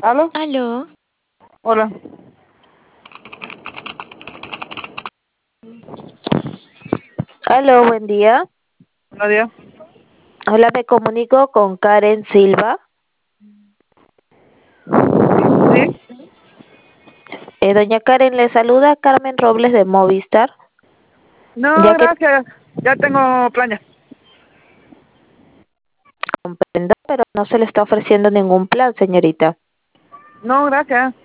¿Aló? Aló, Hola. aló, buen día. Nadia. Hola, me comunico con Karen Silva. ¿Sí? Doña Karen, le saluda Carmen Robles de Movistar, No, ya que gracias. Ya tengo planes. comprendo, pero no se le está ofreciendo ningún plan, señorita. No, gracias.